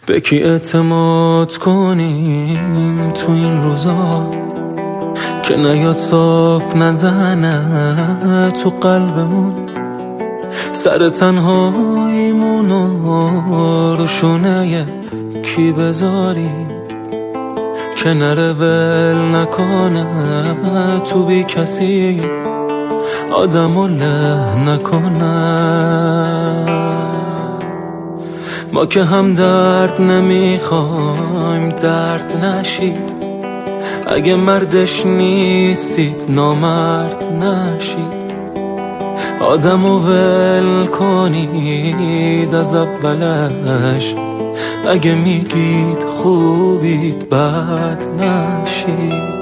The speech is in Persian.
به کی اعتماد کنیم تو این روزا که نیاد صاف نزنه تو قلبمون؟ سر تنهاییمونو رو شونه کی بذاریم که نره ول نکنه تو بی کسی آدمو له نکنه. ما که هم درد نمیخوایم درد نشید، اگه مردش نیستید نامرد نشید. آدمو ول کنید از اولش، اگه میگید خوبید بد نشید.